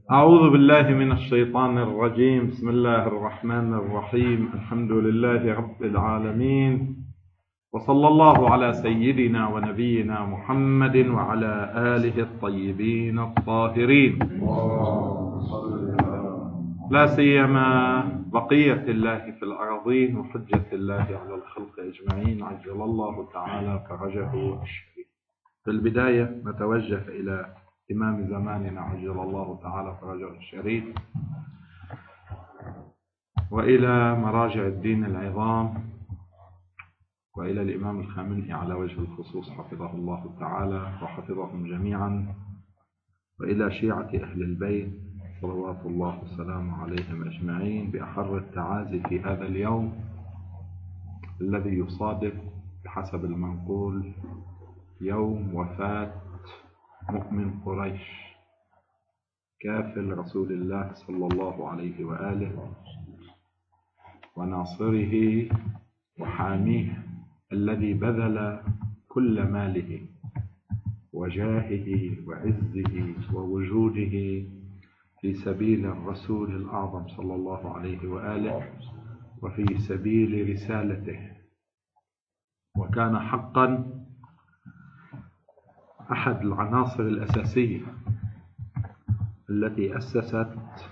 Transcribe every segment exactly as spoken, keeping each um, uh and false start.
أعوذ بالله من الشيطان الرجيم. بسم الله الرحمن الرحيم. الحمد لله رب العالمين، وصلى الله على سيدنا ونبينا محمد وعلى آله الطيبين الطاهرين، لا سيما بقية الله في الأرضين وحجة الله على الخلق أجمعين، عجل الله تعالى فرجه الشريف. في البداية نتوجه إلى إمام زماننا عجل الله تعالى فرجه الشريف، وإلى مراجع الدين العظام، وإلى الإمام الخامنئي على وجه الخصوص حفظه الله تعالى وحفظهم جميعا، وإلى شيعة أهل البيت صلوات الله والسلام عليهم أجمعين، بأحر التعازي في هذا اليوم الذي يصادف بحسب المنقول يوم وفاة مؤمن قريش كافل رسول الله صلى الله عليه وآله وناصره وحاميه، الذي بذل كل ماله وجاهه وعزه ووجوده في سبيل الرسول الأعظم صلى الله عليه وآله وفي سبيل رسالته، وكان حقا أحد العناصر الأساسية التي أسست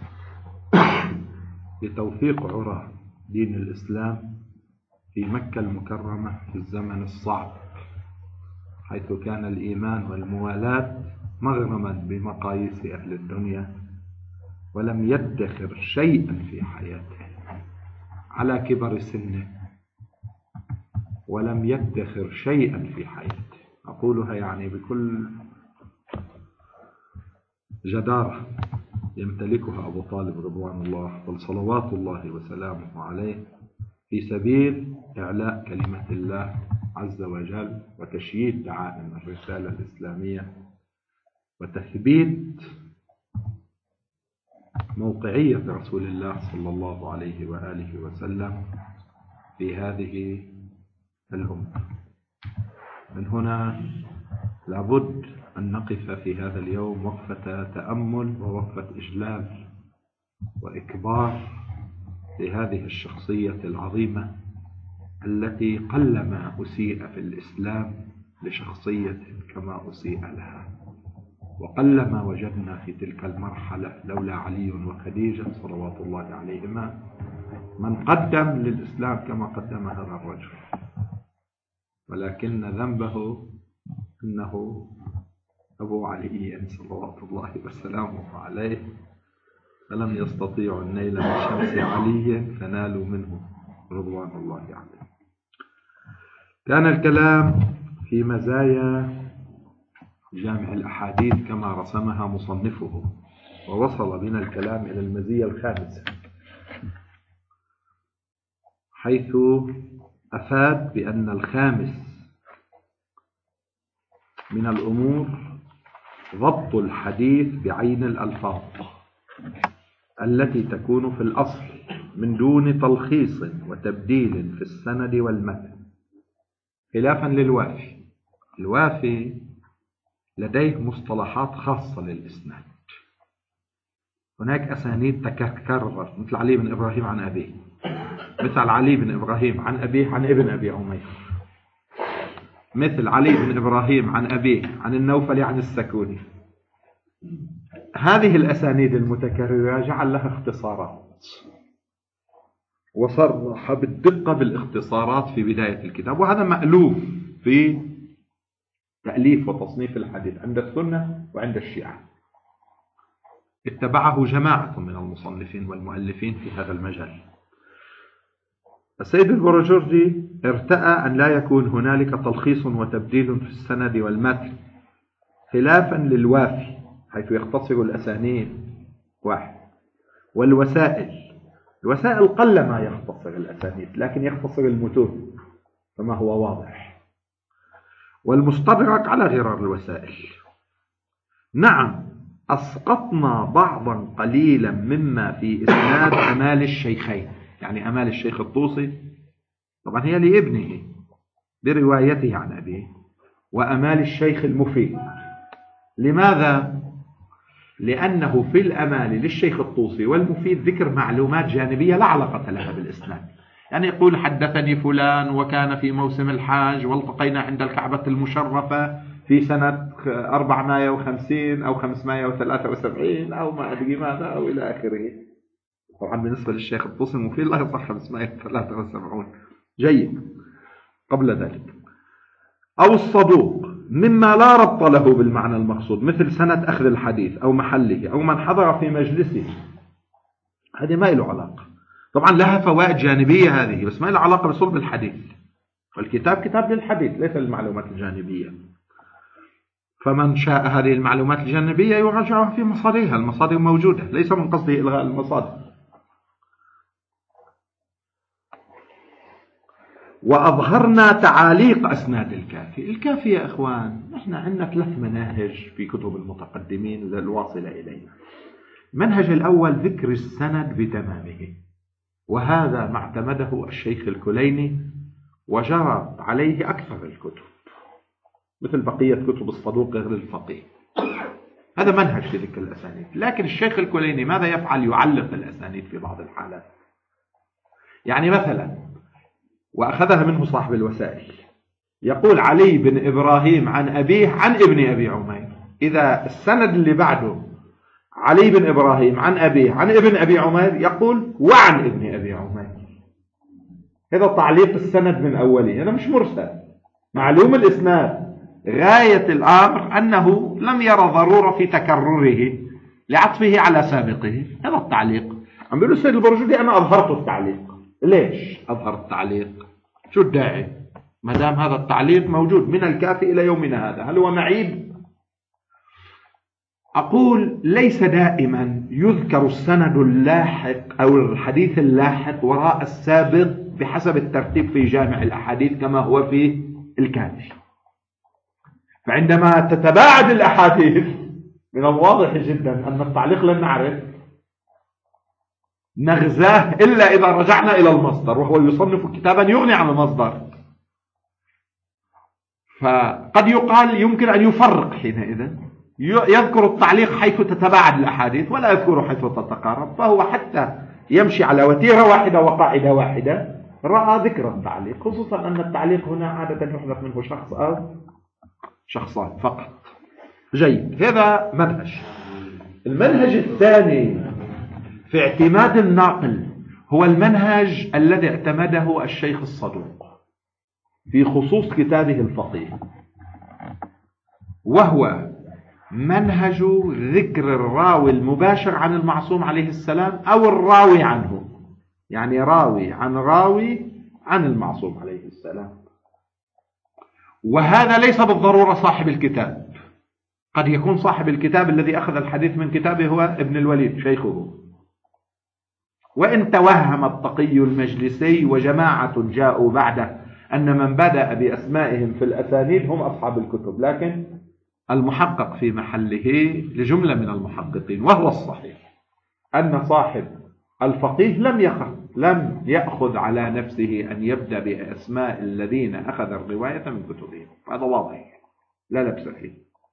لتوثيق عرى دين الإسلام في مكة المكرمة في الزمن الصعب، حيث كان الإيمان والموالاة مغرما بمقاييس أهل الدنيا، ولم يدخر شيئا في حياته على كبر سنه، ولم يدخر شيئا في حياته. أقولها يعني بكل جدارة يمتلكها أبو طالب رضوان الله وصلوات الله وسلامه عليه في سبيل إعلاء كلمة الله عز وجل وتشييد دعائم الرسالة الإسلامية وتثبيت موقعية رسول الله صلى الله عليه وآله وسلم في هذه الأمة. من هنا لابد أن نقف في هذا اليوم وقفة تأمل ووقفة إجلال وإكبار لهذه الشخصية العظيمة التي قلما أسيء في الإسلام لشخصية كما أسيء لها، وقلما وجدنا في تلك المرحلة لولا علي وخديجة صلوات الله عليهما من قدم للإسلام كما قدم هذا الرجل، ولكن ذنبه أنه أبو علي صلوات الله وسلامه عليه، فلم يستطيعوا النيل من شمس علي فنالوا منه رضوان الله عليه. كان الكلام في مزايا جامع الأحاديث كما رسمها مصنفه، ووصل بنا الكلام إلى المزية الخامسة، حيث أفاد بأن الخامس من الأمور ضبط الحديث بعين الألفاظ التي تكون في الأصل من دون تلخيص وتبديل في السند والمتن، خلافا للوافي. الوافي لديه مصطلحات خاصة للإسناد، هناك أسانيد تكرر مثل علي بن إبراهيم عن أبيه، مثل علي بن إبراهيم عن أبيه عن ابن أبي عمير، مثل علي بن إبراهيم عن أبيه عن النوفل عن السكوني. هذه الأسانيد المتكررة جعل لها اختصارات، وصرح بالدقة بالاختصارات في بداية الكتاب، وهذا مألوف في تأليف وتصنيف الحديث عند السنة وعند الشيعة. اتبعه جماعة من المصنفين والمؤلفين في هذا المجال. السيد البروجردي ارتأى أن لا يكون هنالك تلخيص وتبديل في السند والمتن، خلافا للوافي حيث يختصر الأسانيد واحد، والوسائل الوسائل قل ما يختصر الأسانيد لكن يختصر المتون كما هو واضح، والمستدرك على غرار الوسائل. نعم، أسقطنا بعضا قليلا مما في إسناد أمال الشيخين، يعني أمال الشيخ الطوسي طبعا هي لابنه بروايته عن أبيه، وأمال الشيخ المفيد. لماذا؟ لأنه في الأمالي للشيخ الطوسي والمفيد ذكر معلومات جانبية لا علاقة لها بالإسناد. يعني يقول حدثني فلان وكان في موسم الحاج والتقينا عند الكعبة المشرفة في سنة أربعمائة وخمسين أو خمسمائة وثلاثة وسبعين أو ما أدري ماذا أو إلى آخره. طبعا بالنسبة للشيخ الطوسي المفيد لا يصح خمسمائة وثلاثة وسبعين. جيد. قبل ذلك أو الصدوق مما لا ربط له بالمعنى المقصود، مثل سنة أخذ الحديث أو محله أو من حضر في مجلسه، هذه ما له علاقة. طبعا لها فوائد جانبية هذه، بس ما لها علاقة بصلب الحديث. والكتاب كتاب للحديث ليس للمعلومات الجانبية. فمن شاء هذه المعلومات الجانبية يراجعها في مصادرها، المصادر موجودة، ليس من قصده إلغاء المصادر. وأظهرنا تعاليق أسناد الكافي. الكافي يا إخوان نحن عندنا ثلاث مناهج في كتب المتقدمين الواصلة إلينا. المنهج الأول ذكر السند بتمامه، وهذا ما اعتمده الشيخ الكليني وجرى عليه أكثر الكتب مثل بقية كتب الصدوق غير الفقيه. هذا منهج في ذكر الأسانيد. لكن الشيخ الكليني ماذا يفعل؟ يعلق الأسانيد في بعض الحالات. يعني مثلا وأخذها منه صاحب الوسائل، يقول علي بن إبراهيم عن أبيه عن ابن أبي عمير، إذا السند اللي بعده علي بن إبراهيم عن أبيه عن ابن أبي عمير يقول وعن ابن أبي عمير. هذا تعليق السند من أوله، هذا مش مرسل، معلوم الإسناد. غاية الأمر أنه لم يرى ضرورة في تكرره لعطفه على سابقه. هذا التعليق. عم بيقول السيد البرجودي أنا أظهرت التعليق. ليش أظهر التعليق؟ شو الداعي؟ ما دام هذا التعليق موجود من الكافي إلى يومنا هذا، هل هو معيب؟ أقول ليس دائما يذكر السند اللاحق أو الحديث اللاحق وراء السابق بحسب الترتيب في جامع الأحاديث كما هو في الكافي. فعندما تتباعد الأحاديث من الواضح جدا أن التعليق لن نعرف نغزاه إلا إذا رجعنا إلى المصدر، وهو يصنف كتابا يغني عن المصدر. فقد يقال يمكن أن يفرق حينئذ، يذكر التعليق حيث تتباعد الأحاديث ولا يذكر حيث تتقارب، فهو حتى يمشي على وتيرة واحدة وقاعدة واحدة رأى ذكر التعليق، خصوصا أن التعليق هنا عادة يحذف منه شخص أو شخصان فقط. جيد. هذا منهج. المنهج الثاني في اعتماد الناقل هو المنهج الذي اعتمده الشيخ الصدوق في خصوص كتابه الفقيه، وهو منهج ذكر الراوي المباشر عن المعصوم عليه السلام أو الراوي عنه، يعني راوي عن راوي عن المعصوم عليه السلام. وهذا ليس بالضرورة صاحب الكتاب، قد يكون صاحب الكتاب الذي أخذ الحديث من كتابه هو ابن الوليد شيخه، وإن توهم التقي المجلسي وجماعة جاءوا بعده أن من بدأ بأسمائهم في الأسانيد هم أصحاب الكتب، لكن المحقق في محله لجملة من المحققين وهو الصحيح أن صاحب الفقيه لم يأخذ لم يأخذ على نفسه أن يبدأ بأسماء الذين أخذ الرواية من كتبهم. هذا واضح لا لبس فيه.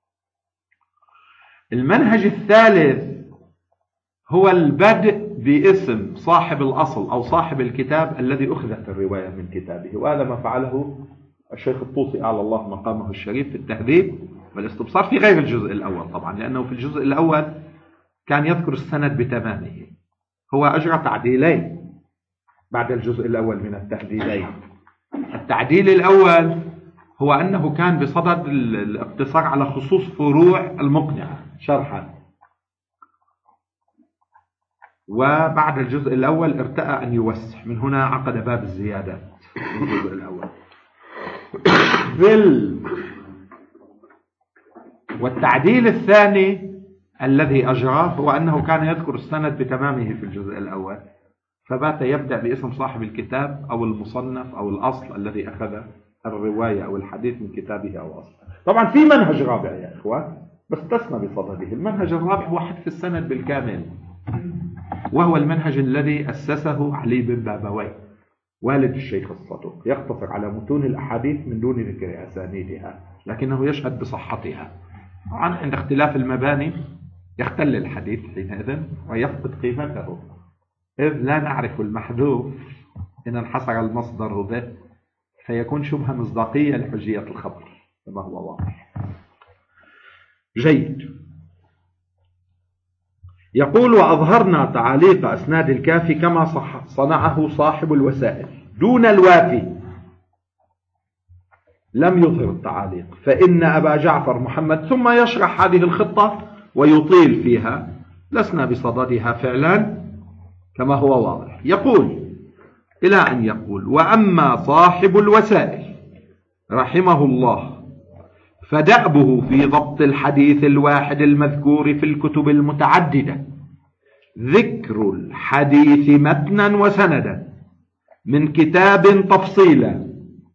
المنهج الثالث هو البدء باسم صاحب الأصل أو صاحب الكتاب الذي أخذت الرواية من كتابه، وهذا ما فعله الشيخ الطوسي أعلى الله مقامه الشريف في التهذيب والاستبصار في غير الجزء الأول طبعا، لأنه في الجزء الأول كان يذكر السند بتمامه. هو أجرى تعديلين بعد الجزء الأول من التهذيبين. التعديل الأول هو أنه كان بصدد الاقتصار على خصوص فروع المقنعة شرحا، وبعد الجزء الأول ارتأى أن يوسع، من هنا عقد باب الزيادات في الجزء الأول. والتعديل الثاني الذي أجراه هو أنه كان يذكر السند بتمامه في الجزء الأول، فبات يبدأ باسم صاحب الكتاب أو المصنف أو الأصل الذي أخذ الرواية أو الحديث من كتابه أو أصله. طبعا في منهج رابع يا إخوان بس تسمى بصدده. المنهج الرابع هو حذف السند بالكامل، وهو المنهج الذي أسسه علي بن بابويه والد الشيخ الصدوق، يقتصر على متون الأحاديث من دون ذكر أسانيدها، لكنه يشهد بصحتها. طبعا عند اختلاف المباني يختل الحديث حينئذ ويفقد قيمته، إذ لا نعرف المحذوف إن انحصر المصدر به، فيكون شبهة مصداقية لحجية الخبر كما هو واضح. جيد. يقول: وأظهرنا تعاليق أسناد الكافي كما صنعه صاحب الوسائل دون الوافي لم يظهر التعاليق، فإن أبا جعفر محمد ثم يشرح هذه الخطة ويطيل فيها، لسنا بصددها فعلا كما هو واضح. يقول إلى أن يقول: وأما صاحب الوسائل رحمه الله فدأبه في ضبط الحديث الواحد المذكور في الكتب المتعددة ذكر الحديث متنا وسندا من كتاب تفصيلا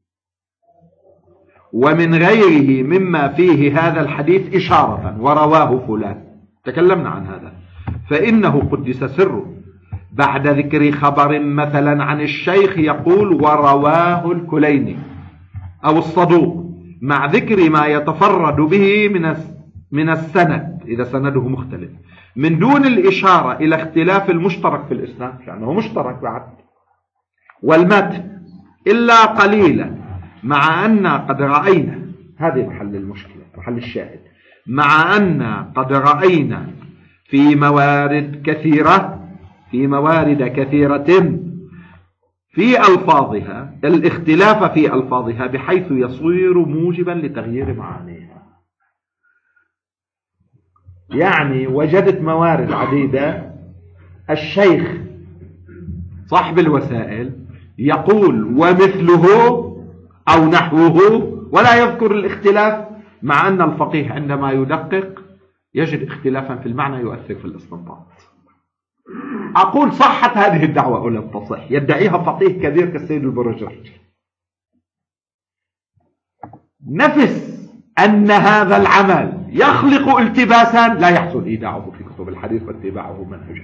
ومن غيره مما فيه هذا الحديث إشارة ورواه فلان، تكلمنا عن هذا، فإنه قدس سره بعد ذكر خبر مثلا عن الشيخ يقول ورواه الكليني أو الصدوق مع ذكر ما يتفرد به من من السند إذا سنده مختلف من دون الإشارة إلى اختلاف المشترك في الإسناد، لأنه مشترك بعد، والمتن إلا قليلا، مع أن قد رأينا، هذه محل المشكلة محل الشاهد، مع أن قد رأينا في موارد كثيرة في موارد كثيرة في ألفاظها الاختلاف في ألفاظها بحيث يصير موجبا لتغيير معانيها. يعني وجدت موارد عديدة الشيخ صاحب الوسائل يقول ومثله أو نحوه ولا يذكر الاختلاف، مع أن الفقيه عندما يدقق يجد اختلافا في المعنى يؤثر في الاستنباط. أقول صحت هذه الدعوة أو لم تصح؟ يدعيها فقيه كبير كالسيد البرجر، نفس أن هذا العمل يخلق التباسا لا يحصل إيداعه في كتب الحديث واتباعه منهجا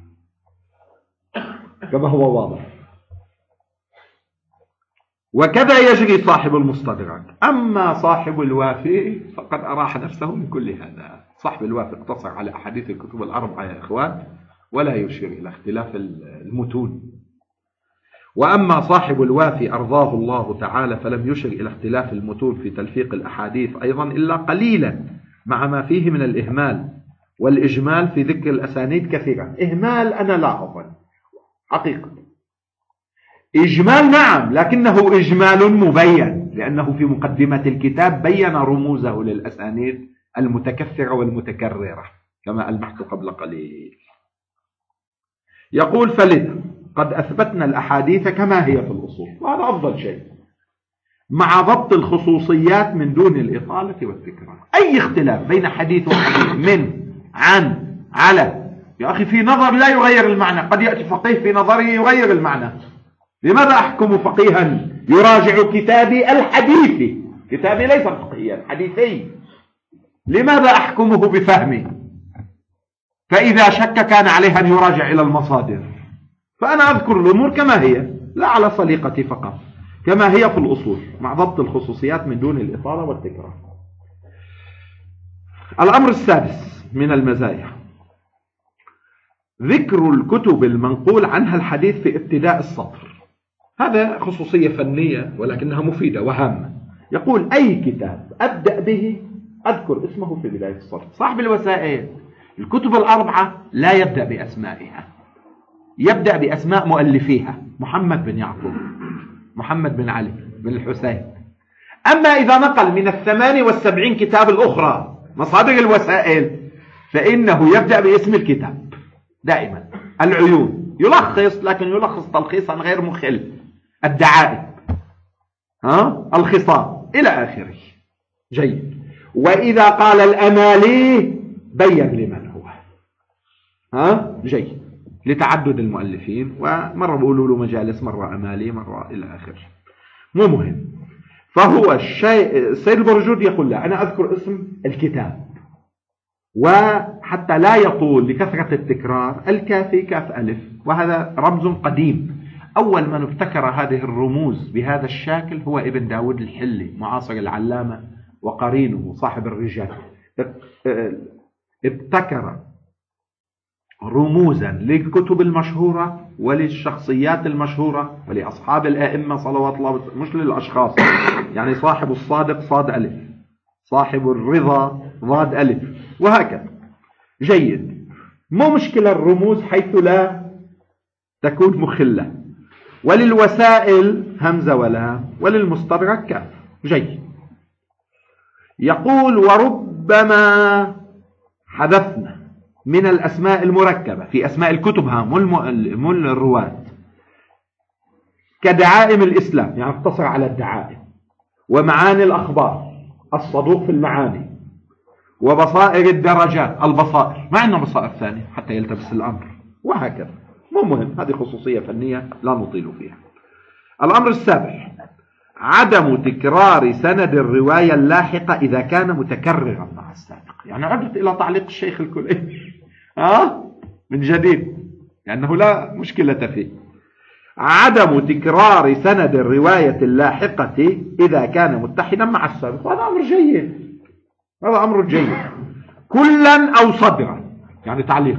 كما هو واضح. وكذا يجري صاحب المستدرك. أما صاحب الوافي فقد أراح نفسه من كل هذا. صاحب الوافي اقتصر على أحاديث الكتب الأربعة يا إخوان، ولا يشير إلى اختلاف المتون. وأما صاحب الوافي أرضاه الله تعالى فلم يشر إلى اختلاف المتون في تلفيق الأحاديث أيضا إلا قليلا، مع ما فيه من الإهمال والإجمال في ذكر الأسانيد كثيرا. إهمال أنا لا أظن حقيقة، إجمال نعم، لكنه إجمال مبين، لأنه في مقدمة الكتاب بين رموزه للأسانيد المتكثرة والمتكررة كما ألمحت قبل قليل. يقول: فلذا قد أثبتنا الأحاديث كما هي في الأصول، وهذا أفضل شيء، مع ضبط الخصوصيات من دون الإطالة والتكرار. أي اختلاف بين حديث وحديث، من، عن، على، يا أخي في نظر لا يغير المعنى، قد يأتي فقيه في نظره يغير المعنى. لماذا أحكم فقيها يراجع كتابي الحديثي؟ كتابي ليس فقهيا، حديثي. لماذا أحكمه بفهمي؟ فإذا شك كان عليه أن يراجع إلى المصادر. فأنا أذكر الأمور كما هي، لا على صليقتي فقط، كما هي في الأصول، مع ضبط الخصوصيات من دون الإطالة والتكرار. الأمر السادس من المزايا ذكر الكتب المنقول عنها الحديث في ابتداء السطر. هذا خصوصية فنية ولكنها مفيدة وهامة. يقول: أي كتاب أبدأ به أذكر اسمه في بداية السطر. صاحب الوسائل الكتب الأربعة لا يبدأ بأسمائها، يبدأ بأسماء مؤلفيها: محمد بن يعقوب، محمد بن علي بن الحسين. أما إذا نقل من الثمان والسبعين كتاب الأخرى مصادر الوسائل فإنه يبدأ باسم الكتاب دائما. العيون يلخص، لكن يلخص تلخيصا غير مخل. الدعائم، ها؟ الخصام، إلى آخره. جيد. وإذا قال الأمالي بين لمن هو، ها؟ جيد، لتعدد المؤلفين، ومرة بيقولوا له مجالس، مرة أمالي، مرة إلى آخره. مو مهم. فهو الشيء السيد البرجود يقول لا، أنا أذكر اسم الكتاب، وحتى لا يطول لكثرة التكرار الكافي كاف ألف، وهذا رمز قديم. أول من ابتكر هذه الرموز بهذا الشكل هو ابن داود الحلي، معاصر العلامة وقرينه صاحب الرجال. ابتكر رموزا للكتب المشهورة وللشخصيات المشهورة ولأصحاب الأئمة صلوات الله وسلامه، مش للأشخاص. يعني صاحب الصادق صاد ألف، صاحب الرضا ضاد ألف، وهكذا. جيد، مو مشكلة الرموز حيث لا تكون مخلة. وللوسائل همزة ولا، وللمستدرك كاف. جيد. يقول وربما حذفنا من الأسماء المركبة في أسماء الكتب، ها مو الرواة، كدعائم الإسلام، يعني اقتصر على الدعائم، ومعاني الأخبار، الصدوق في المعاني، وبصائر الدرجات، البصائر، ما عندنا بصائر ثانية حتى يلتبس الأمر، وهكذا. مو مهم، هذه خصوصية فنية لا نطيل فيها. الأمر السابع عدم تكرار سند الرواية اللاحقة إذا كان متكررا مع السابق. يعني عدت إلى تعليق الشيخ الكليني آه من جديد، لأنه لا مشكلة فيه. عدم تكرار سند الرواية اللاحقة إذا كان متحدا مع السابق، هذا أمر جيد، هذا أمر جيد. كلا أو صدرا، يعني تعليق.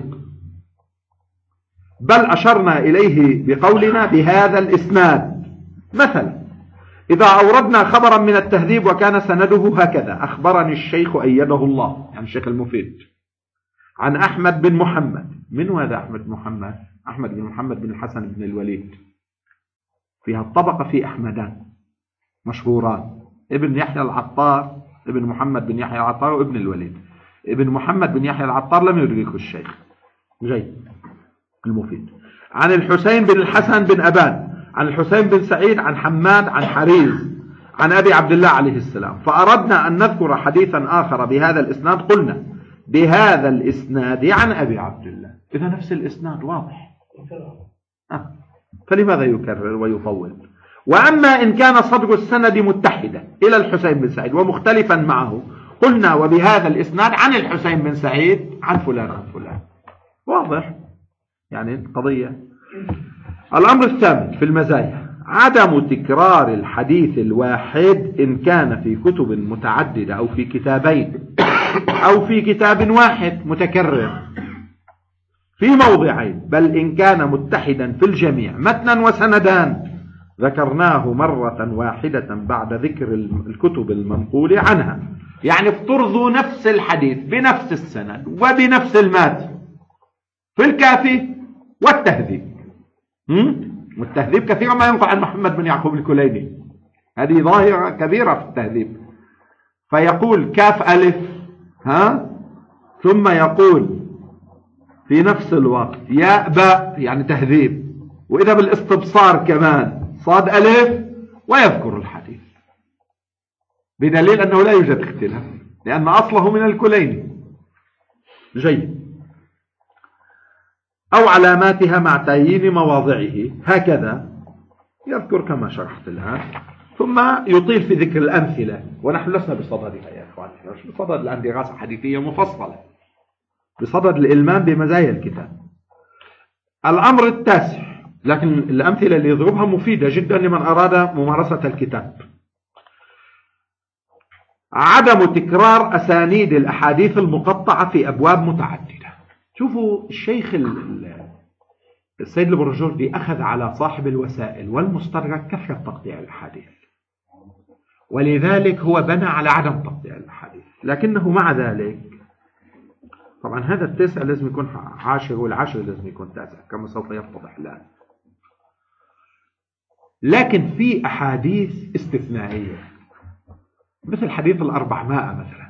بل أشرنا إليه بقولنا بهذا الإسناد. مثلا إذا أوردنا خبرا من التهذيب وكان سنده هكذا: أخبرني الشيخ أيده الله، يعني الشيخ المفيد، عن أحمد بن محمد. من هذا أحمد بن محمد؟ أحمد بن محمد بن الحسن بن الوليد. فيها الطبقة في أحمدان مشهوران: ابن يحيى العطار، ابن محمد بن يحيى العطار، وابن الوليد. ابن محمد بن يحيى العطار لم يدركه الشيخ. جيد. المفيد. عن الحسين بن الحسن بن أبان، عن الحسين بن سعيد، عن حماد، عن حريز، عن أبي عبد الله عليه السلام. فأردنا أن نذكر حديثا آخر بهذا الإسناد، قلنا بهذا الإسناد عن أبي عبد الله. إذا نفس الإسناد واضح، آه. فلماذا يكرر ويطول؟ وأما إن كان صدر السند متحدا إلى الحسين بن سعيد ومختلفا معه، قلنا وبهذا الإسناد عن الحسين بن سعيد عن فلان عن فلان. واضح يعني قضية. الأمر الثامن في المزايا عدم تكرار الحديث الواحد إن كان في كتب متعددة أو في كتابين أو في كتاب واحد متكرر في موضعين، بل إن كان متحدا في الجميع متنا وسندان ذكرناه مرة واحدة بعد ذكر الكتب المنقول عنها. يعني افترضوا نفس الحديث بنفس السند وبنفس المات في الكافي والتهذيب. والتهذيب كثيرا ما ينقل عن محمد بن يعقوب الكليني، هذه ظاهرة كبيرة في التهذيب. فيقول كاف ألف ها، ثم يقول في نفس الوقت ياء باء، يعني تهذيب، وإذا بالاستبصار كمان صاد ألف، ويذكر الحديث، بدليل أنه لا يوجد اختلاف لأن أصله من الكليني. جيد. أو علاماتها مع تعيين مواضعه، هكذا يذكر كما شرحت الآن، ثم يطيل في ذكر الأمثلة، ونحن لسنا بصددها يا إخواني، مش بصدد الآن دراسة حديثية مفصلة، بصدد الإلمام بمزايا الكتاب. الأمر التاسع، لكن الأمثلة اللي يضربها مفيدة جدا لمن أراد ممارسة الكتاب. عدم تكرار أسانيد الأحاديث المقطعة في أبواب متعددة. شوفوا الشيخ السيد البرجردي أخذ على صاحب الوسائل والمستدرك كثرة تقطيع الأحاديث، ولذلك هو بنى على عدم تقطيع الأحاديث، لكنه مع ذلك طبعا هذا التاسع لازم يكون عاشر، والعاشر لازم يكون تاسع كما سوف يتضح الآن. لكن في أحاديث استثنائية مثل حديث الأربعمائة مثلا،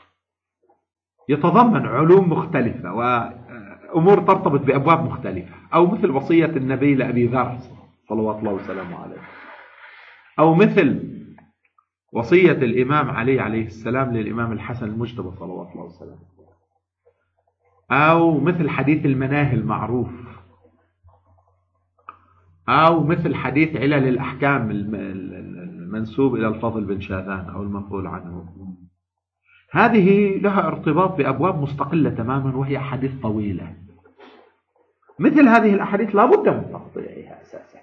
يتضمن علوم مختلفة وأمور ترتبط بأبواب مختلفة، أو مثل وصية النبي لأبي ذر صلوات الله وسلامه عليه، أو مثل وصية الإمام علي عليه السلام للإمام الحسن المجتبى صلوات الله وسلامه، أو مثل حديث المناهي المعروف، أو مثل حديث علل الأحكام المنسوب إلى الفضل بن شاذان أو المنقول عنه. هذه لها ارتباط بأبواب مستقلة تماما، وهي أحاديث طويلة. مثل هذه الأحاديث لا بد من تقطيعها أساسا،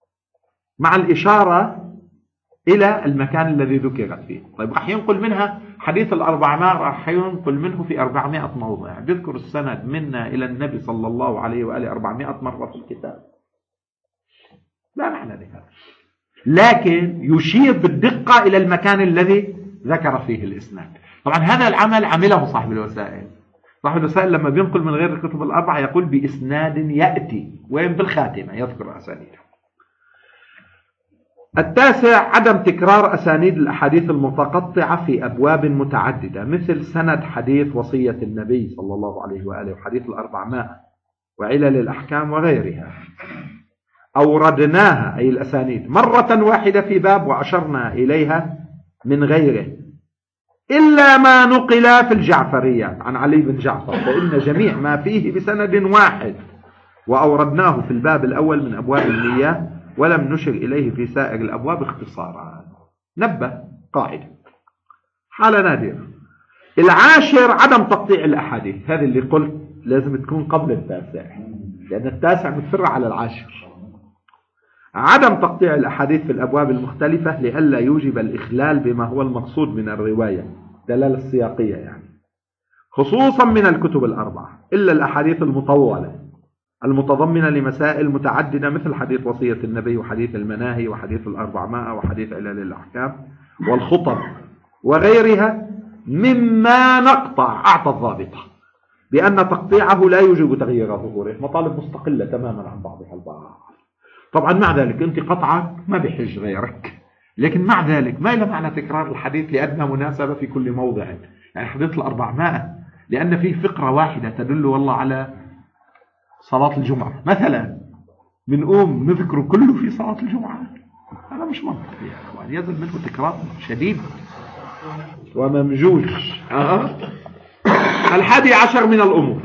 مع الإشارة إلى المكان الذي ذكرت فيه. طيب راح ينقل منها حديث الأربعمائة راح ينقل منه في أربعمائة موضع، بيذكر السند منا إلى النبي صلى الله عليه وآله أربعمائة مرة في الكتاب. لا معنى لهذا، لكن يشير بالدقة إلى المكان الذي ذكر فيه الإسناد. طبعا هذا العمل عمله صاحب الوسائل. صاحب الوسائل لما بينقل من غير الكتب الأربعة يقول بإسناد يأتي، وين بالخاتمة يذكر أسانيده. التاسع عدم تكرار أسانيد الأحاديث المتقطعة في أبواب متعددة، مثل سند حديث وصية النبي صلى الله عليه وآله وحديث الأربعمائة وعلل الأحكام وغيرها. أوردناها أي الأسانيد مرة واحدة في باب وأشرنا إليها من غيره إلا ما نقل في الجعفرية عن علي بن جعفر، فإن جميع ما فيه بسند واحد، وأوردناه في الباب الأول من أبواب المياه ولم نشر إليه في سائر الأبواب اختصارا. نبه قاعدة، حالة نادرة. العاشر عدم تقطيع الأحاديث، هذه اللي قلت لازم تكون قبل التاسع، لأن التاسع متفرع على العاشر. عدم تقطيع الأحاديث في الأبواب المختلفة لئلا يوجب الإخلال بما هو المقصود من الرواية، دلالة السياقية يعني، خصوصا من الكتب الأربعة، إلا الأحاديث المطولة المتضمنة لمسائل متعددة، مثل حديث وصية النبي وحديث المناهي وحديث الأربعمائة وحديث علل الأحكام والخطب وغيرها، مما نقطع أعطى الضابطة بأن تقطيعه لا يوجب تغيير ظهوره، مطالب مستقلة تماما عن بعضها البعض. طبعا مع ذلك أنت قطعك ما بحج غيرك، لكن مع ذلك ما إلى معنى تكرار الحديث لأدنى مناسبة في كل موضع. يعني حديث الأربعمائة لأن فيه فقرة واحدة تدل والله على صلاة الجمعة مثلا، بنقوم نذكره كله في صلاة الجمعة، هذا مش منطقي يا أخوان، يزل منه تكرار شديد وممجوج. أه. الحادي عشر من الأمور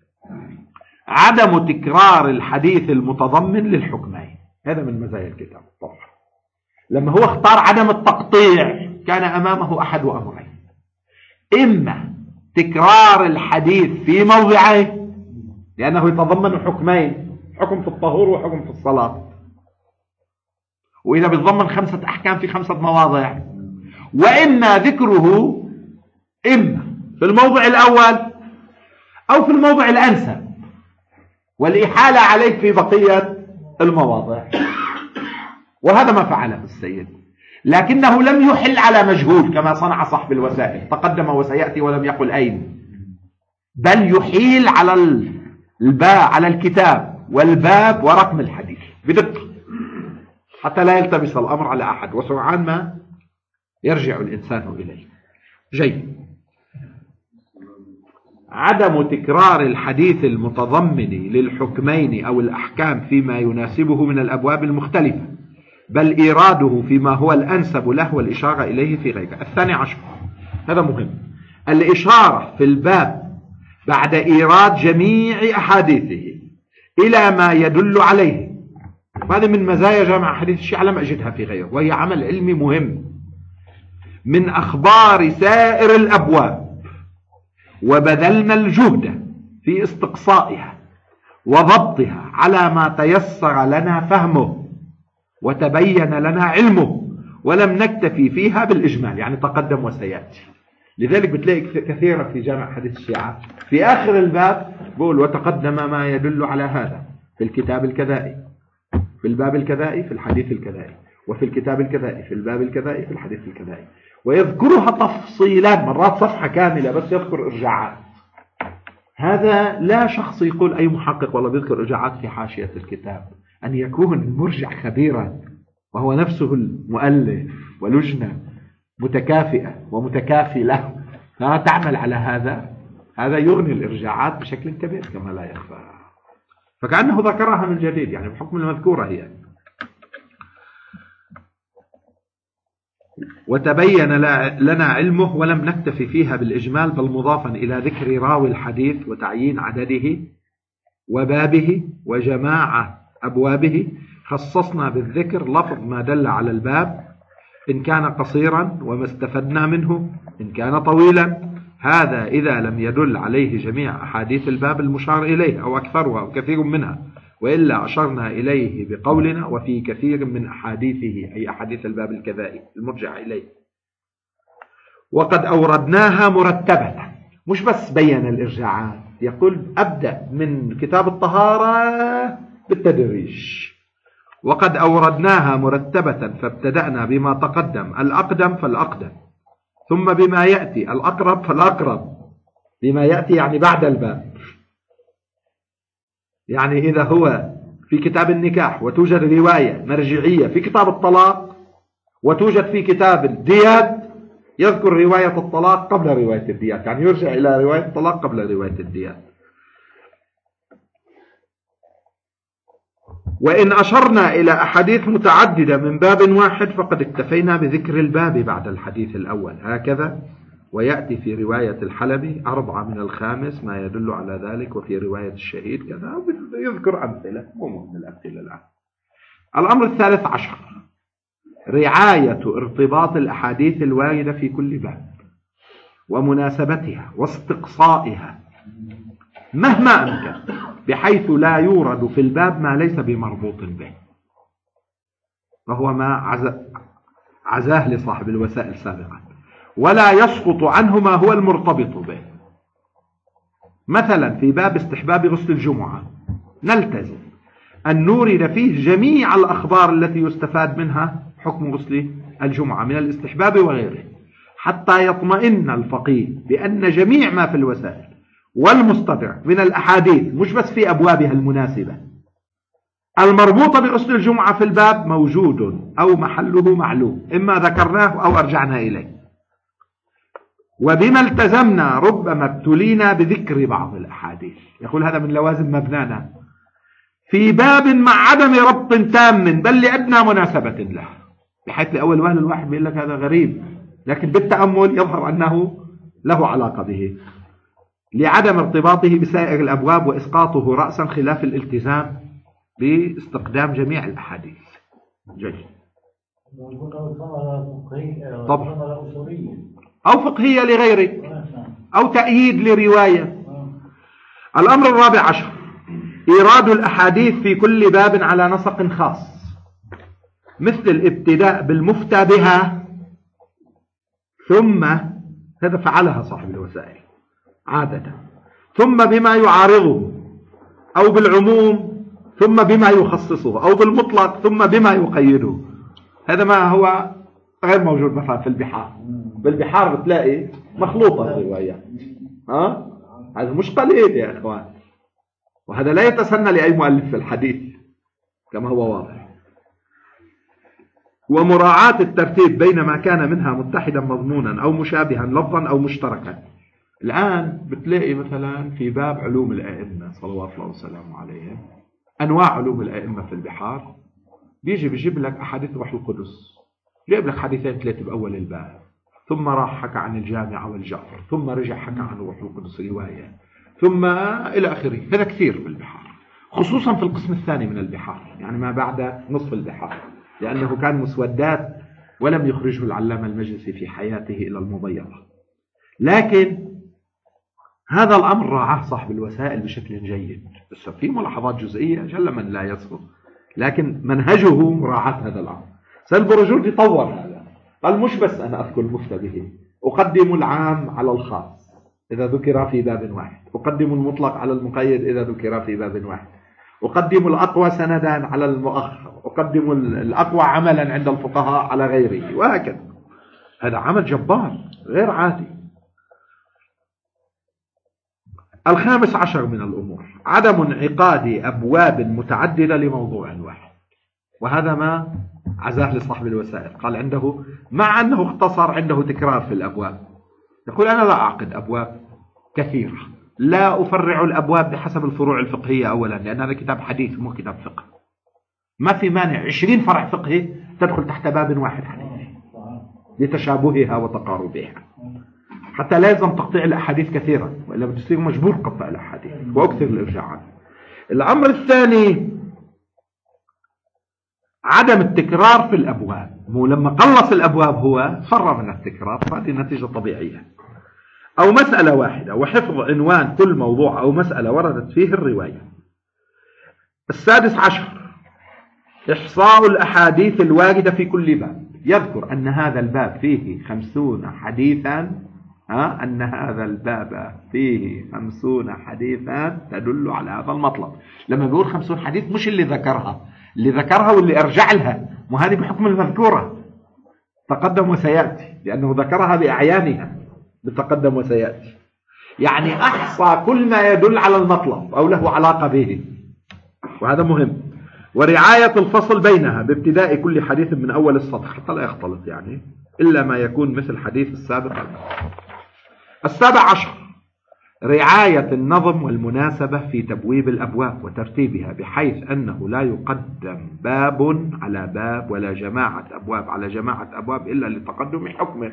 عدم تكرار الحديث المتضمن للحكمين، هذا من مزايا الكتاب طبعا. لما هو اختار عدم التقطيع كان أمامه أحد أمرين، إما تكرار الحديث في موضعين لأنه يتضمن حكمين، حكم في الطهور وحكم في الصلاة، وإذا بيتضمن خمسة أحكام في خمسة مواضع، وإما ذكره إما في الموضع الأول أو في الموضع الأنسب والإحالة عليه في بقية المواضع، وهذا ما فعله السيد، لكنه لم يحل على مجهول كما صنع صاحب الوسائل، تقدم وسيأتي ولم يقل أين، بل يحيل على الباء على الكتاب والباب ورقم الحديث بدقة حتى لا يلتبس الأمر على أحد، وسرعان ما يرجع الإنسان إليه. جيد. عدم تكرار الحديث المتضمن للحكمين أو الأحكام فيما يناسبه من الأبواب المختلفة، بل إيراده فيما هو الأنسب له والإشارة إليه في غيره. الثاني عشر هذا مهم، الإشارة في الباب بعد إيراد جميع أحاديثه إلى ما يدل عليه، هذا من مزايا جامع حديث الشيعة لم أجدها في غيره، وهي عمل علمي مهم، من أخبار سائر الأبواب، وبذلنا الجهد في استقصائها وضبطها على ما تيسر لنا فهمه وتبين لنا علمه، ولم نكتفي فيها بالإجمال، يعني تقدم وسيأتي. لذلك بتلاقي كثيرا في جامع حديث الشيعة في آخر الباب بقول وتقدم ما يدل على هذا في الكتاب الكذائي، في الباب الكذائي، في الحديث الكذائي، وفي الكتاب الكذائي، في الباب الكذائي، في الحديث الكذائي، ويذكرها تفصيلا، مرات صفحة كاملة بس يذكر إرجاعات. هذا لا شخص يقول أي محقق والله بيذكر إرجاعات في حاشية الكتاب، أن يكون المرجع خبيرا وهو نفسه المؤلف ولجنة متكافئة ومتكافلة تعمل على هذا، هذا يغني الإرجاعات بشكل كبير كما لا يخفى، فكأنه ذكرها من جديد يعني بحكم المذكورة هي. وتبين لنا علمه ولم نكتفي فيها بالإجمال، بل مضافا إلى ذكر راوي الحديث وتعيين عدده وبابه وجماعة أبوابه، خصصنا بالذكر لفظ ما دل على الباب إن كان قصيرا وما استفدنا منه إن كان طويلا، هذا إذا لم يدل عليه جميع أحاديث الباب المشار إليه أو أكثرها أو كثير منها، وإلا أشرنا إليه بقولنا وفي كثير من أحاديثه، أي أحاديث الباب الكذائي المرجع إليه. وقد أوردناها مرتبة، مش بس بين الإرجاعات، يقول أبدأ من كتاب الطهارة بالتدريج. وقد أوردناها مرتبة فابتدأنا بما تقدم الأقدم فالأقدم، ثم بما يأتي الأقرب فالأقرب. بما يأتي يعني بعد الباب، يعني إذا هو في كتاب النكاح وتوجد رواية مرجعية في كتاب الطلاق وتوجد في كتاب الديات، يذكر رواية الطلاق قبل رواية الديات، يعني يرجع إلى رواية الطلاق قبل رواية الديات. وإن أشرنا إلى أحاديث متعددة من باب واحد فقد اكتفينا بذكر الباب بعد الحديث الأول هكذا. ويأتي في رواية الحلبي أربعة من الخامس ما يدل على ذلك، وفي رواية الشهيد كذا، يذكر أمثلة، مو مهم الأمثلة الآن. الأمر الثالث عشر رعاية ارتباط الأحاديث الواردة في كل باب ومناسبتها واستقصائها مهما أمكن، بحيث لا يورد في الباب ما ليس بمربوط به، وهو ما عزاه لصاحب الوسائل سابقا، ولا يسقط عنه ما هو المرتبط به. مثلا في باب استحباب غسل الجمعة نلتزم أن نورد فيه جميع الأخبار التي يستفاد منها حكم غسل الجمعة من الاستحباب وغيره، حتى يطمئن الفقيه بأن جميع ما في الوسائل والمستطع من الأحاديث، مش بس في أبوابها المناسبة المربوطة بغسل الجمعة في الباب، موجود أو محله معلوم، إما ذكرناه أو أرجعنا إليه. وبما التزمنا ربما ابتلينا بذكر بعض الأحاديث، يقول هذا من لوازم مبنانا في باب مع عدم ربط تام بل لأدنى مناسبة له، بحيث لأول وهل الواحد بيقول لك هذا غريب، لكن بالتأمل يظهر أنه له علاقة به، لعدم ارتباطه بسائر الأبواب وإسقاطه رأسا خلاف الالتزام باستقدام جميع الأحاديث. جيد. طبعا. أو فقهية لغيره أو تأييد لرواية. الأمر الرابع عشر إيراد الأحاديث في كل باب على نسق خاص، مثل الابتداء بالمفتى بها، ثم هذا فعلها صاحب الوسائل عادة، ثم بما يعارضه، أو بالعموم ثم بما يخصصه، أو بالمطلق ثم بما يقيده. هذا ما هو غير موجود مثلا في البحار. بالبحار بتلاقي مخلوطة الروايات، ها هذا مش قليل يا إخوان، وهذا لا يتسنى لأي مؤلف في الحديث كما هو واضح. ومراعاة الترتيب بين ما كان منها متحدا مضمونا أو مشابها لفظا أو مشتركا. الآن بتلاقي مثلا في باب علوم الأئمة صلوات الله وسلامه عليهم، أنواع علوم الأئمة في البحار، بيجي بيجيب لك أحاديث روح القدس، جيب لك حديثين ثلاثة بأول الباب، ثم راح حكى عن الجامعة والجعفر، ثم رجع حكى عن روح القدس رواية، ثم إلى آخره. هذا كثير في البحار، خصوصا في القسم الثاني من البحار، يعني ما بعد نصف البحار، لأنه كان مسودات ولم يخرجه العلامة المجلسي في حياته إلى المضيقة. لكن هذا الأمر راعاه صاحب الوسائل بشكل جيد، بس في ملاحظات جزئية جل من لا يصفه، لكن منهجه مراعاة هذا الأمر. سالبرجردي طور هذا، قال مش بس أنا أذكر المفتى به، أقدم العام على الخاص إذا ذكر في باب واحد، أقدم المطلق على المقيد إذا ذكر في باب واحد، أقدم الأقوى سندا على المؤخر، أقدم الأقوى عملا عند الفقهاء على غيره، وهكذا. هذا عمل جبار غير عادي. الخامس عشر من الأمور عدم انعقاد أبواب متعددة لموضوع واحد، وهذا ما عزاه لصاحب الوسائل، قال عنده مع أنه اختصر عنده تكرار في الأبواب، يقول أنا لا أعقد أبواب كثيرة، لا أفرع الأبواب بحسب الفروع الفقهية أولا، لأن هذا كتاب حديث مو كتاب فقه، ما في مانع عشرين فرع فقهي تدخل تحت باب واحد حديث لتشابهها وتقاربها، حتى لا يلزم تقطيع الأحاديث كثيرا، وإلا بتصير مجبور قطع الأحاديث وأكثر الإرجاعات. الأمر الثاني عدم التكرار في الأبواب، مو لما قلص الأبواب هو فر من التكرار، فهذه نتيجة طبيعية. أو مسألة واحدة وحفظ عنوان كل موضوع أو مسألة وردت فيه الرواية. السادس عشر إحصاء الأحاديث الواردة في كل باب، يذكر أن هذا الباب فيه خمسون حديثا، ها أن هذا الباب فيه خمسون حديثا تدل على هذا المطلب. لما بيقول خمسون حديث مش اللي ذكرها، اللي ذكرها واللي أرجع لها، وهذه بحكم المذكورة تقدم وسيأتي، لأنه ذكرها بأعيانها بتقدم وسيأتي. يعني أحصى كل ما يدل على المطلب أو له علاقة به، وهذا مهم. ورعاية الفصل بينها بابتداء كل حديث من أول السطر حتى لا يختلط يعني، إلا ما يكون مثل حديث السابق. السابع عشر رعاية النظم والمناسبة في تبويب الأبواب وترتيبها، بحيث أنه لا يقدم باب على باب ولا جماعة أبواب على جماعة أبواب إلا لتقدم حكمه.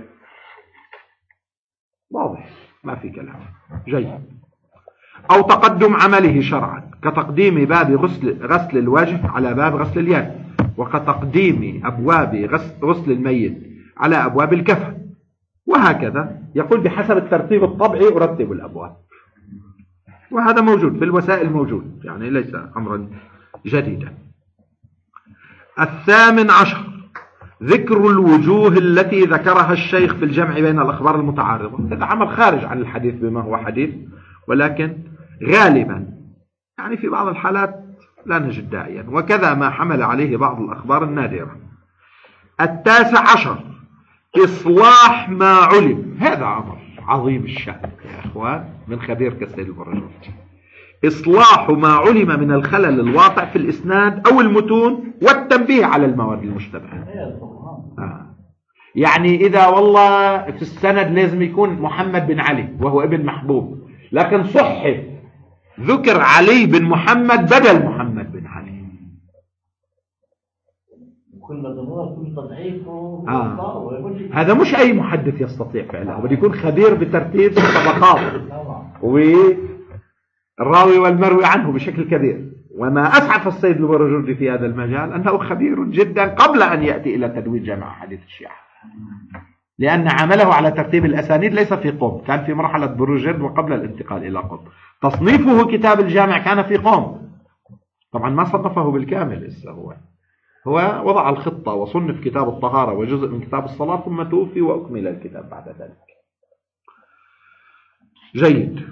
واضح، ما في كلام. جيد. أو تقدم عمله شرعا، كتقديم باب غسل, غسل الوجه على باب غسل اليد، وكتقديم أبواب غسل الميت على أبواب الكفن، وهكذا. يقول بحسب الترتيب الطبعي أرتب الأبواب، وهذا موجود في الوسائل، موجود يعني ليس أمرا جديدا. الثامن عشر ذكر الوجوه التي ذكرها الشيخ في الجمع بين الأخبار المتعارضة. هذا عمل خارج عن الحديث بما هو حديث، ولكن غالبا يعني في بعض الحالات لا نجد داعيا، وكذا ما حمل عليه بعض الأخبار النادرة. التاسع عشر إصلاح ما علم. هذا أمر عظيم الشأن يا أخوان من خبير كالسيد البرجوجي. إصلاح ما علم من الخلل الواقع في الإسناد أو المتون، والتنبيه على المواد المشتبهة. آه. يعني إذا والله في السند لازم يكون محمد بن علي وهو ابن محبوب، لكن صحف ذكر علي بن محمد بدل محمد بن علي، كل ضرورة كل تضعيفه. آه. هذا مش أي محدث يستطيع فعله، بده يكون خبير بترتيب الطبقات والراوي والمروي عنه بشكل كبير. وما أسعف السيد البرجوجي في هذا المجال أنه خبير جدا قبل أن يأتي إلى تدوين جمع حديث الشيعة، لأن عمله على ترتيب الأسانيد ليس في قم، كان في مرحلة بروجرد وقبل الانتقال إلى قم. تصنيفه كتاب الجامع كان في قم، طبعا ما صنفه بالكامل لسه، هو هو وضع الخطة وصنف كتاب الطهارة وجزء من كتاب الصلاة، ثم توفي وأكمل الكتاب بعد ذلك. جيد.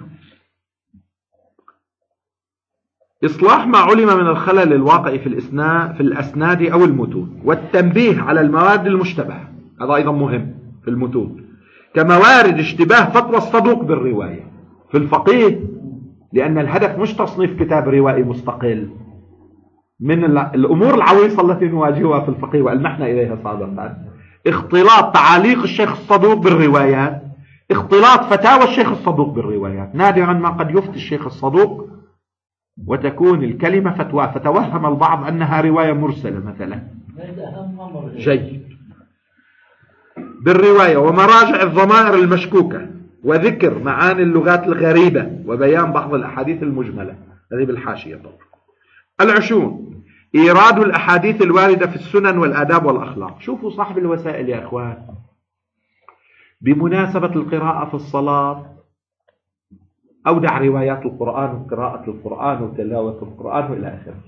إصلاح ما علم من الخلل الواقع في الإسناد في الأسناد أو المتون، والتنبيه على المواد المشتبهة، هذا أيضا مهم في المتون، كموارد اشتباه فتوى الصدوق بالرواية في الفقيه، لأن الهدف مش تصنيف كتاب روائي مستقل. من الأمور العويصة التي نواجهها في الفقيه وألمحنا إليها سابقا اختلاط تعاليق الشيخ الصدوق بالروايات، اختلاط فتاوى الشيخ الصدوق بالروايات. نادرا ما قد يفتي الشيخ الصدوق وتكون الكلمة فتوى، فتوهم البعض أنها رواية مرسلة مثلا. جيد. بالرواية ومراجع الضمائر المشكوكة، وذكر معاني اللغات الغريبة، وبيان بعض الأحاديث المجملة. هذه بالحاشية طبعا. العشرون إيراد الأحاديث الواردة في السنن والآداب والأخلاق. شوفوا صاحب الوسائل يا أخوان، بمناسبة القراءة في الصلاة أودع روايات القرآن وقراءة القرآن وتلاوة القرآن وإلى آخره.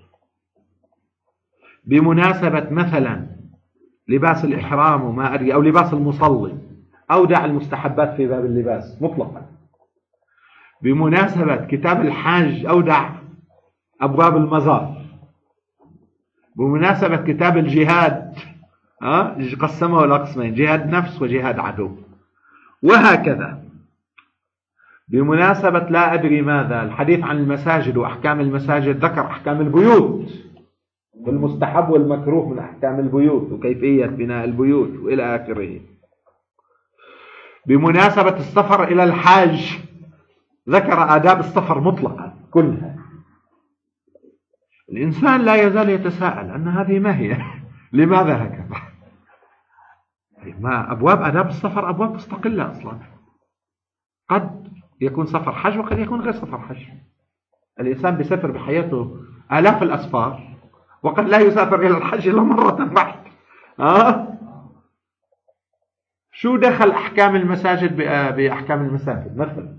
بمناسبة مثلا لباس الإحرام وما أدري، أو لباس المصلي، أودع المستحبات في باب اللباس مطلقا. بمناسبة كتاب الحاج أودع أبواب المزار. بمناسبة كتاب الجهاد أه؟ قسمه إلى قسمين، جهاد نفس وجهاد عدو، وهكذا. بمناسبة لا أدري ماذا الحديث عن المساجد وأحكام المساجد، ذكر أحكام البيوت والمستحب والمكروه من أحكام البيوت وكيفية بناء البيوت وإلى آخره. بمناسبة السفر إلى الحاج ذكر آداب السفر مطلقا كلها. الإنسان لا يزال يتساءل أن هذه ما هي لماذا هكذا؟ ما أبواب آداب السفر أبواب مستقلة أصلا، قد يكون سفر حج وقد يكون غير سفر حج. الإنسان بيسافر بحياته آلاف الأسفار، وقد لا يسافر إلى الحج إلا مرة واحدة. أه؟ شو دخل أحكام المساجد بأحكام المساجد مثلا؟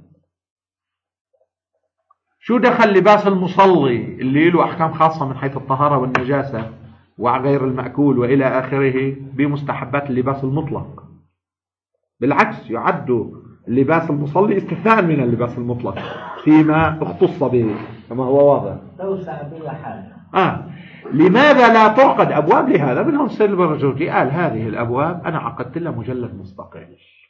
شو دخل لباس المصلي اللي له أحكام خاصة من حيث الطهارة والنجاسة وغير المأكول وإلى آخره بمستحبات اللباس المطلق. بالعكس يعد اللباس المصلي استثناء من اللباس المطلق فيما اختص به كما هو واضح. توسع بلا حاجة. آه. لماذا لا تعقد أبواب لهذا؟ ابن السلبرجوجي قال هذه الأبواب أنا عقدت لها مجلد مستقل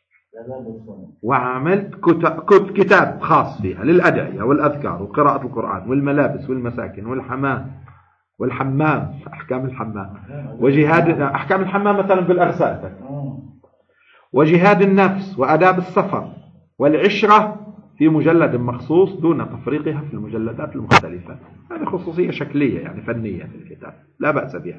وعملت كتاب خاص فيها للأدعية والأذكار وقراءة القرآن والملابس والمساكن والحمام والحمام أحكام الحمام وجهاد أحكام الحمام مثلا بالأغسال وجهاد النفس وأداب السفر والعشرة في مجلد مخصوص دون تفريقها في المجلدات المختلفة. هذه خصوصية شكلية يعني فنية في الكتاب لا بأس بها.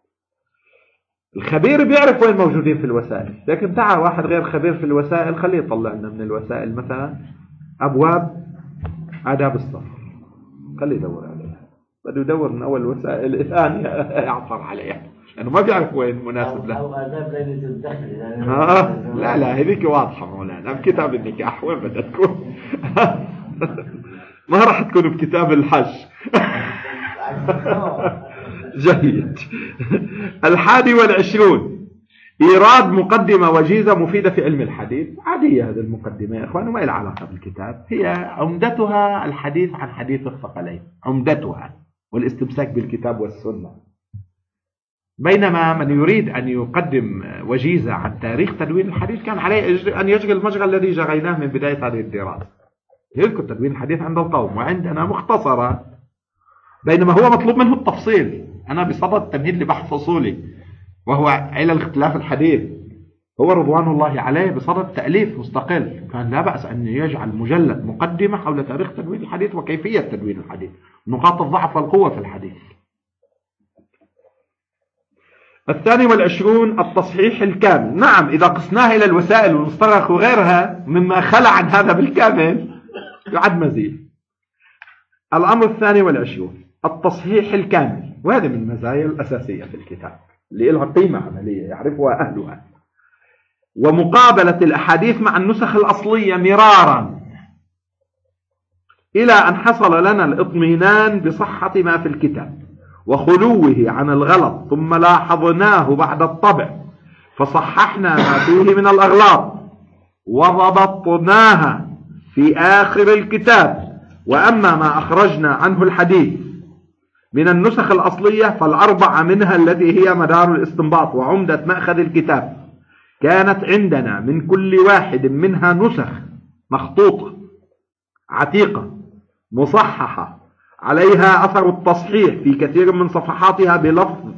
الخبير بيعرف وين موجودين في الوسائل، لكن تعال واحد غير خبير في الوسائل خليه يطلع لنا من الوسائل مثلا أبواب آداب السفر، خليه يدور عليها. بده يدور من أول الوسائل الثانية يعثر عليها لأنه ما بيعرف وين مناسب له. أو آداب ليلة الدخل يعني آه لا لا هذيك واضحة مولانا بكتاب النكاح وين بدها تكون؟ ما راح تكون بكتاب الحج. جيد. الحادي والعشرون إيراد مقدمة وجيزة مفيدة في علم الحديث. عادية هذه المقدمة يا إخوان، ما لها علاقة بالكتاب، هي عمدتها الحديث عن حديث الثقلين، عمدتها والاستمساك بالكتاب والسنة. بينما من يريد أن يقدم وجيزة عن تاريخ تدوين الحديث كان عليه أن يشغل المجرى الذي جريناه من بداية هذه الدراسة. يذكر تدوين الحديث عند القوم وعندنا مختصرة، بينما هو مطلوب منه التفصيل. أنا بصدد تمهيد لبحث أصولي وهو علل اختلاف الحديث، هو رضوان الله عليه بصدد تأليف مستقل، كان لا بأس أن يجعل مجلد مقدمة حول تاريخ تدوين الحديث وكيفية تدوين الحديث، نقاط الضعف والقوة في الحديث. الثاني والعشرون التصحيح الكامل. نعم إذا قسناه إلى الوسائل والمسترخ وغيرها مما خلى عن هذا بالكامل يعد مزيد. الأمر الثاني والعشرون التصحيح الكامل، وهذا من المزايا الأساسية في الكتاب اللي لها قيمة عملية يعرفها أهلها. ومقابلة الأحاديث مع النسخ الأصلية مرارا إلى أن حصل لنا الإطمئنان بصحة ما في الكتاب وخلوه عن الغلط، ثم لاحظناه بعد الطبع فصححنا ما فيه من الأغلاط وضبطناها في آخر الكتاب. وأما ما أخرجنا عنه الحديث من النسخ الأصلية فالأربعة منها التي هي مدار الاستنباط وعمدة مأخذ الكتاب كانت عندنا من كل واحد منها نسخ مخطوطة عتيقة مصححة عليها أثر التصحيح في كثير من صفحاتها بلفظ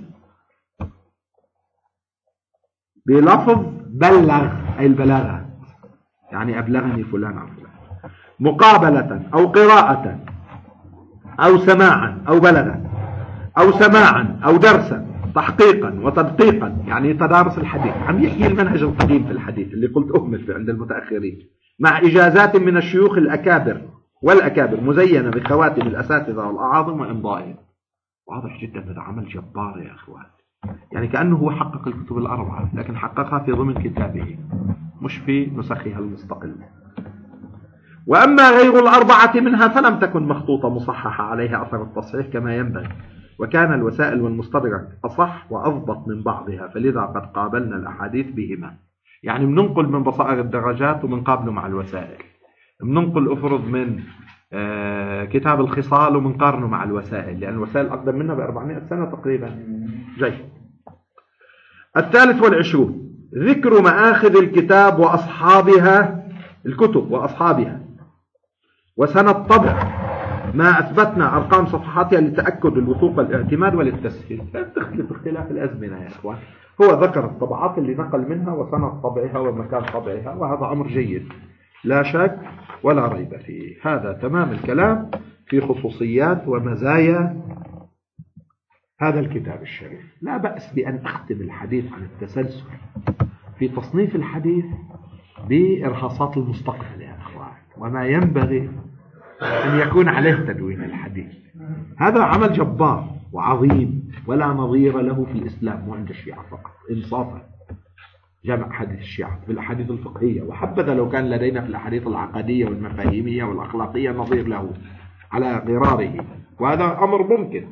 بلفظ بلغ أي البلاغة، يعني أبلغني فلان عن فلان، مقابلة أو قراءة أو سماعا أو بلغا أو سماعا أو درسا، تحقيقا وتدقيقا، يعني تدارس الحديث، عم يحيي المنهج القديم في الحديث اللي قلت أهمل عند المتأخرين، مع إجازات من الشيوخ الأكابر والأكابر مزينة بخواتم الأساتذة والأعاظم وإمضائهم. واضح جدا هذا عمل جبار يا أخوان، يعني كأنه هو حقق الكتب الأربعة لكن حققها في ضمن كتابه مش في نسخها المستقلة. وأما غير الأربعة منها فلم تكن مخطوطة مصححة عليها أثر التصحيح كما ينبغي، وكان الوسائل والمستدرك أصح وأضبط من بعضها، فلذا قد قابلنا الأحاديث بهما. يعني بننقل من بصائر الدرجات وبنقابله مع الوسائل، بننقل أفرض من آه كتاب الخصال وبنقارنه مع الوسائل، لأن الوسائل أقدم منها بأربعمائة سنة تقريبا. جيد. الثالث والعشرون ذكر مآخذ الكتاب وأصحابها، الكتب وأصحابها وسنة طبع ما أثبتنا أرقام صفحاتها لتأكد الوثوق والاعتماد وللتسهيل. لا تختلف اختلاف الأزمنة يا إخوان، هو ذكر الطبعات اللي نقل منها وسنة طبعها ومكان طبعها، وهذا أمر جيد لا شك ولا ريب فيه. هذا تمام الكلام في خصوصيات ومزايا هذا الكتاب الشريف. لا بأس بأن أختم الحديث عن التسلسل في تصنيف الحديث بإرهاصات المستقبل يا أخوان، وما ينبغي أن يكون عليه تدوين الحديث. هذا عمل جبار وعظيم ولا نظير له في الإسلام وعند الشيعة فقط إنصافا. جمع حديث الشيعة بالأحاديث الفقهية، وحبذا لو كان لدينا في الأحاديث العقدية والمفاهيمية والأخلاقية نظير له على غراره، وهذا أمر ممكن.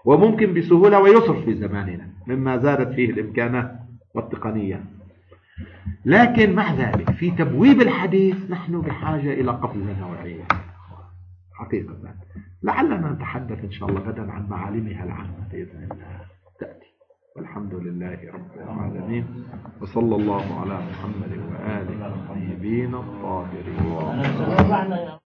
وممكن بسهولة ويسر في زماننا مما زادت فيه الإمكانات والتقنية. لكن مع ذلك في تبويب الحديث نحن بحاجة إلى قفزة نوعية حقيقة. لعلنا نتحدث إن شاء الله غدا عن معالمها العامة بإذن الله تأتي. والحمد لله رب العالمين، وصلى الله على محمد وآله الطيبين الطاهرين.